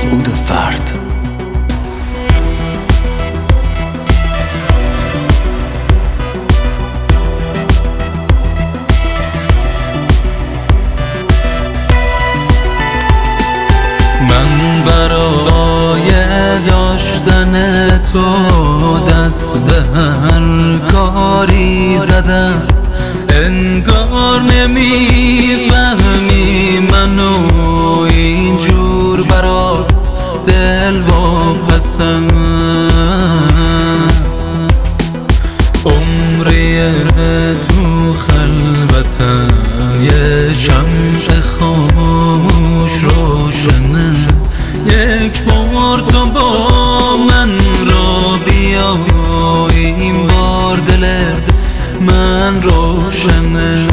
مسعود فرد. من برای داشتن تو دست به هر کاری زدم، انگار نمیفهمی منو اینجور برات دل واپسم. عمری تو خلوتم یه شمع خاموش روشنه، یک بار تو با من را بیا، این بار دل من روشنه.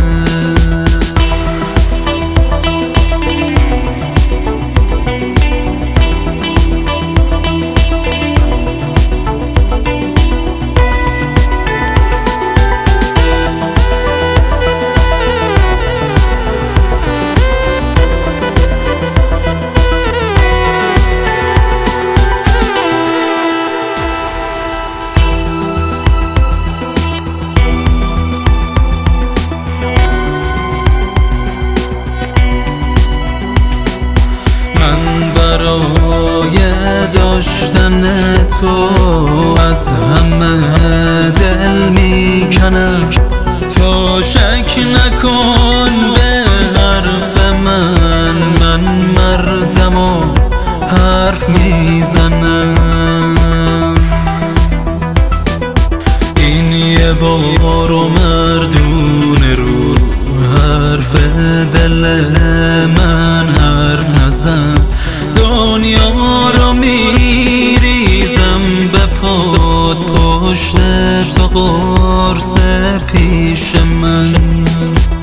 برای داشتن تو از همه دل میکنم، تو شک نکن به حرف من مردم و حرف میزنم. این یه بار و مردونه رو حرف دل من حرف نزن، دنیا رو میریزم به پاد، پشت تو قرص پیش من.